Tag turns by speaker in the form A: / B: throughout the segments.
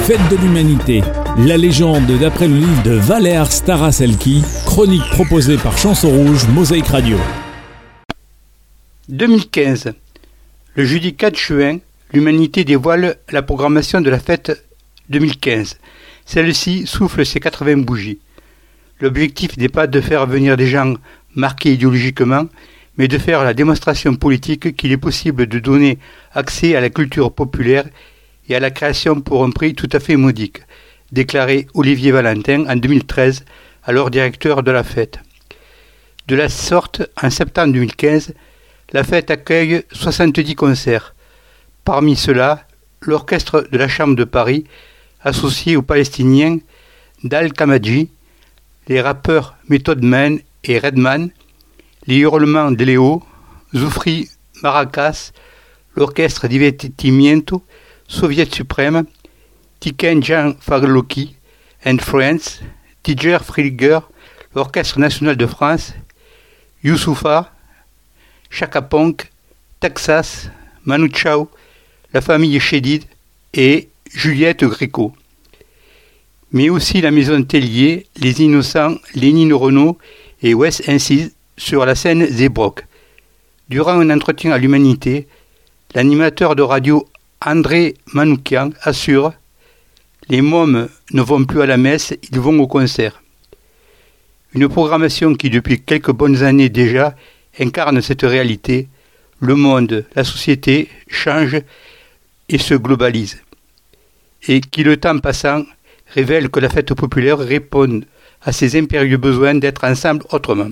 A: Fête de l'Humanité, la légende d'après le livre de Valère Staraselki, chronique proposée par Chanson Rouge, Mosaïque Radio.
B: 2015. Le jeudi 4 juin, l'Humanité dévoile la programmation de la fête 2015. Celle-ci souffle ses 80 bougies. L'objectif n'est pas de faire venir des gens marqués idéologiquement, mais de faire la démonstration politique qu'il est possible de donner accès à la culture populaire et à la création pour un prix tout à fait modique, déclaré Olivier Valentin en 2013, alors directeur de la fête. De la sorte, en septembre 2015, la fête accueille 70 concerts. Parmi ceux-là, l'orchestre de la Chambre de Paris, associé aux Palestiniens Dal Kamadji, les rappeurs Method Man et Redman, les hurlements de Léo, Zoufri Maracas, l'orchestre Divertimiento, Soviet Suprême, Tiken Jan Fagerloki and Friends, Tiger Frigger, l'Orchestre National de France, Youssoufa, Chaka Ponk, Texas, Manu Chao, la famille Chédid et Juliette Gréco. Mais aussi la Maison Tellier, Les Innocents, Lénine Renaud et Wes Incise sur la scène Zébrock. Durant un entretien à l'Humanité, l'animateur de radio André Manoukian assure « Les mômes ne vont plus à la messe, ils vont au concert ». Une programmation qui, depuis quelques bonnes années déjà, incarne cette réalité. Le monde, la société change et se globalise. Et qui, le temps passant, révèle que la fête populaire répond à ces impérieux besoins d'être ensemble autrement.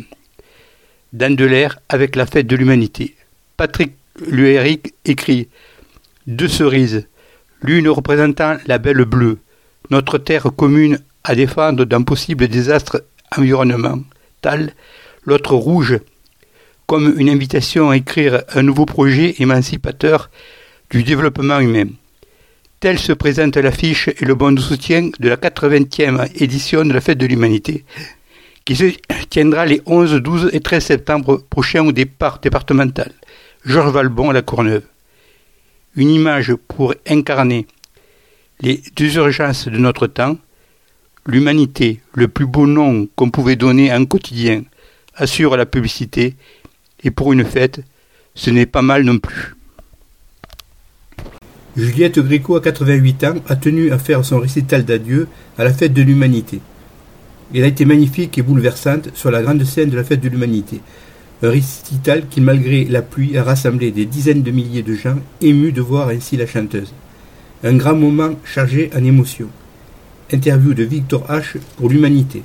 B: Dan Delair avec la fête de l'Humanité. Patrick Luéric écrit « Deux cerises, l'une représentant la belle bleue, notre terre commune à défendre d'un possible désastre environnemental, l'autre rouge, comme une invitation à écrire un nouveau projet émancipateur du développement humain. Telle se présente l'affiche et le bon de soutien de la 80e édition de la Fête de l'Humanité, qui se tiendra les 11, 12 et 13 septembre prochains au départ départemental. Georges Valbon à La Courneuve. Une image pour incarner les deux urgences de notre temps, l'humanité, le plus beau nom qu'on pouvait donner à un quotidien, assure la publicité, et pour une fête, ce n'est pas mal non plus. Juliette Gréco, à 88 ans, a tenu à faire son récital d'adieu à la Fête de l'Humanité. Elle a été magnifique et bouleversante sur la grande scène de la Fête de l'Humanité. Un récital qui, malgré la pluie, a rassemblé des dizaines de milliers de gens émus de voir ainsi la chanteuse. Un grand moment chargé en émotions. Interview de Victor H. pour l'Humanité.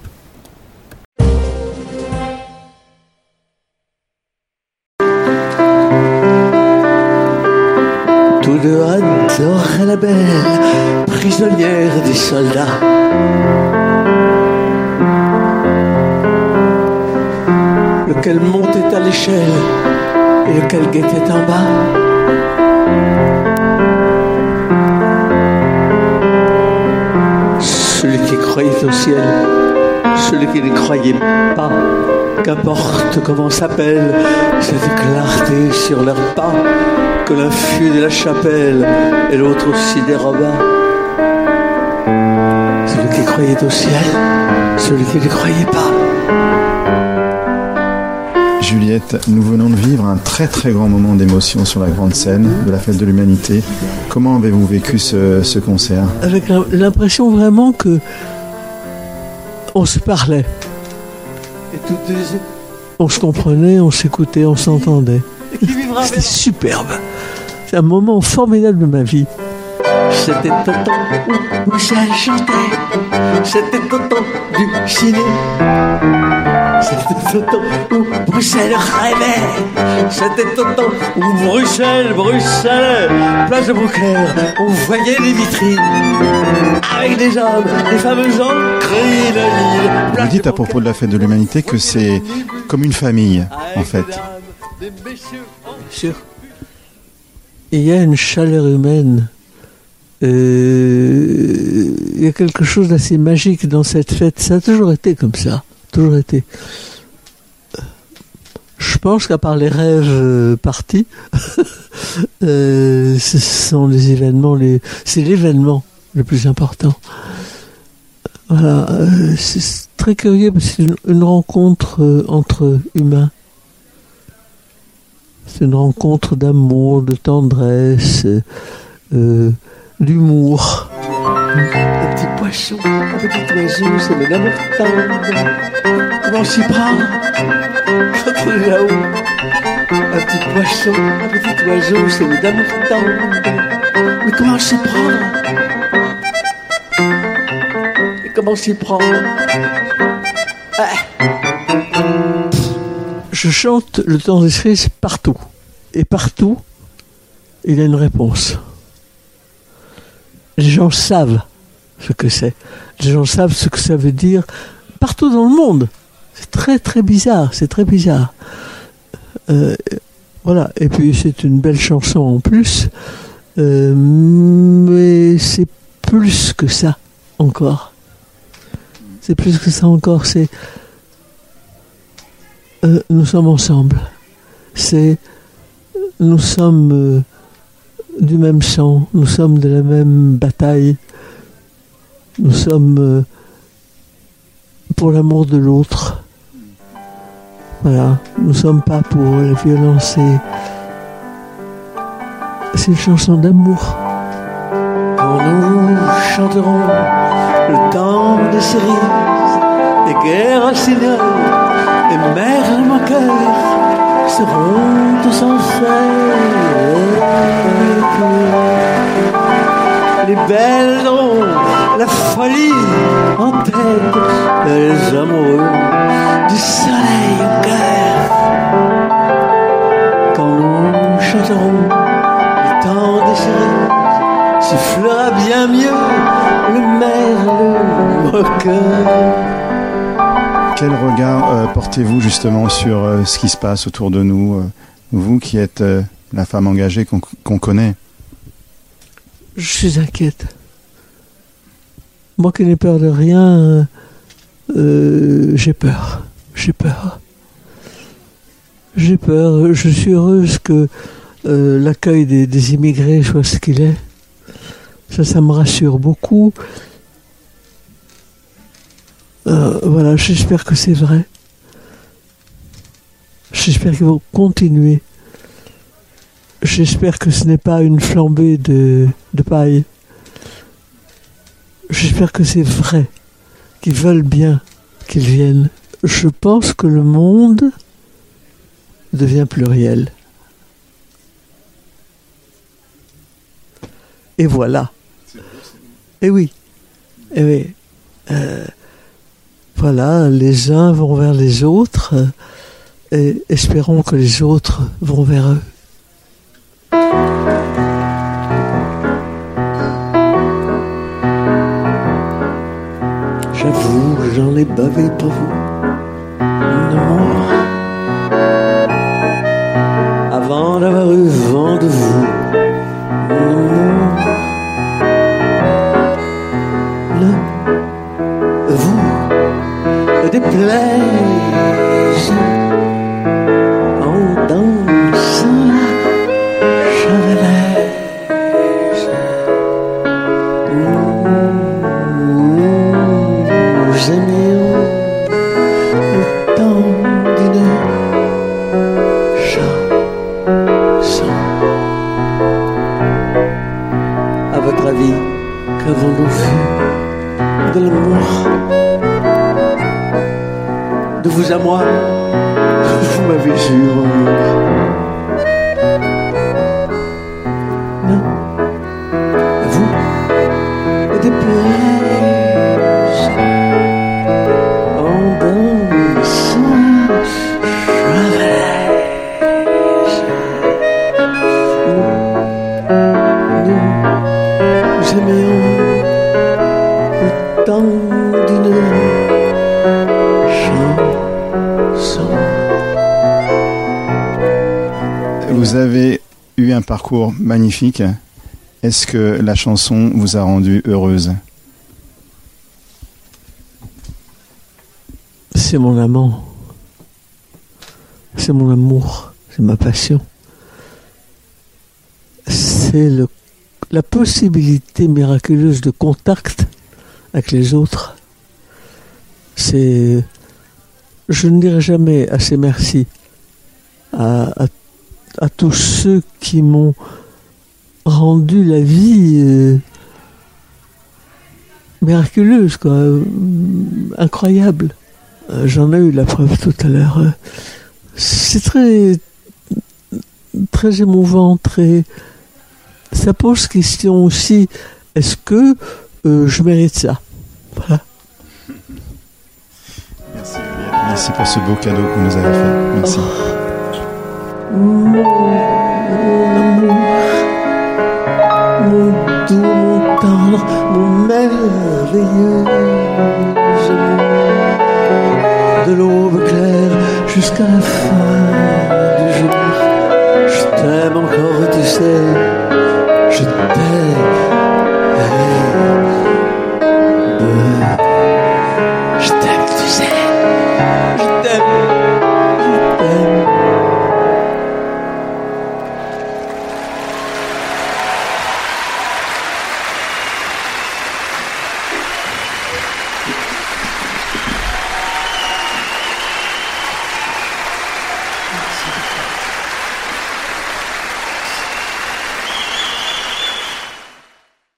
C: Tous deux adoraient la belle, prisonnière des soldats. Lequel montait à l'échelle et lequel guettait en bas. Celui qui croyait au ciel, celui qui ne croyait pas, qu'importe comment s'appelle cette clarté sur leurs pas, que l'un fut de la chapelle et l'autre aussi des robins. Celui qui croyait au ciel, celui qui ne croyait pas.
D: Juliette, nous venons de vivre un très très grand moment d'émotion sur la grande scène de la Fête de l'Humanité. Comment avez-vous vécu ce concert ?
C: Avec l'impression vraiment que on se parlait. On se comprenait, on s'écoutait, on s'entendait. C'était superbe. C'est un moment formidable de ma vie. C'était au temps où Bruxelles chantait. C'était au temps du ciné. C'était au temps où Bruxelles rêvait. C'était au temps où Bruxelles, place de Beaucaire, on voyait les vitrines avec des hommes, des fameux hommes créés la ville.
D: Vous dites à propos de la Fête de l'Humanité que c'est comme une famille, en fait.
C: Bien sûr. Il y a une chaleur humaine. Il y a quelque chose d'assez magique dans cette fête. Ça a toujours été comme ça. Toujours été. Je pense qu'à part les rêves partis, ce sont les événements, c'est l'événement le plus important. Voilà, c'est très curieux parce que c'est une rencontre entre humains. C'est une rencontre d'amour, de tendresse, d'humour. Un petit poisson, un petit oiseau, c'est le d'amour tendre. Comment s'y prendre quand on est là-haut? Un petit poisson, un petit oiseau, c'est le d'amour tendre. Mais comment s'y prendre? Et comment s'y prendre? Je chante le temps des cerises partout. Et partout, il y a une réponse. Les gens savent ce que c'est. Les gens savent ce que ça veut dire partout dans le monde. C'est très très bizarre. C'est très bizarre. Voilà. Et puis c'est une belle chanson en plus. Mais c'est plus que ça encore. C'est plus que ça encore. C'est nous sommes ensemble. Nous sommes du même sang. Nous sommes de la même bataille. Nous sommes pour l'amour de l'autre. Voilà. Nous ne sommes pas pour la violence. C'est une chanson d'amour. Quand nous chanterons le temps des cerises, les guerres racinaires, les mers de mon cœur seront tous en fête. Les belles auront la folie en tête, les amoureux du soleil au cœur. Quand nous chanterons le temps des cerises, sifflera bien mieux le merle moqueur.
D: Quel regard portez-vous justement sur ce qui se passe autour de nous, vous qui êtes la femme engagée qu'on connaît?
C: Je suis inquiète. Moi qui n'ai peur de rien, j'ai peur. J'ai peur. J'ai peur. Je suis heureuse que l'accueil des immigrés soit ce qu'il est. Ça me rassure beaucoup. Voilà, j'espère que c'est vrai. J'espère qu'ils vont continuer. J'espère que ce n'est pas une flambée de paille. J'espère que c'est vrai, qu'ils veulent bien qu'ils viennent. Je pense que le monde devient pluriel. Et voilà. Et oui. Et oui. Voilà, les uns vont vers les autres et espérons que les autres vont vers eux. J'avoue, j'en ai bavé pour vous, mon amour, avant d'avoir eu vent de vous, mon amour. Ne vous déplaise en dansant la chavalaise. Nous aimions le temps d'une chanson. À votre avis, qu'avons-nous vu de l'amour? De vous à moi, vous m'avez juré. Non, vous me déplaise en dansant chavalaise. Nous aimions le temps d'une
D: Vous avez eu un parcours magnifique. Est-ce que la chanson vous a rendu heureuse?
C: C'est mon amant. C'est mon amour. C'est ma passion. C'est la possibilité miraculeuse de contact avec les autres, je ne dirai jamais assez merci à tous ceux qui m'ont rendu la vie miraculeuse, quoi, incroyable. J'en ai eu la preuve tout à l'heure. C'est très, très émouvant, ça pose question aussi, est-ce que je mérite ça? Voilà.
D: Merci Juliette, merci pour ce beau cadeau que vous nous avez fait. Merci.
C: Mon amour, mon doux, mon tendre, mon merveilleux amour, de l'aube claire jusqu'à la fin.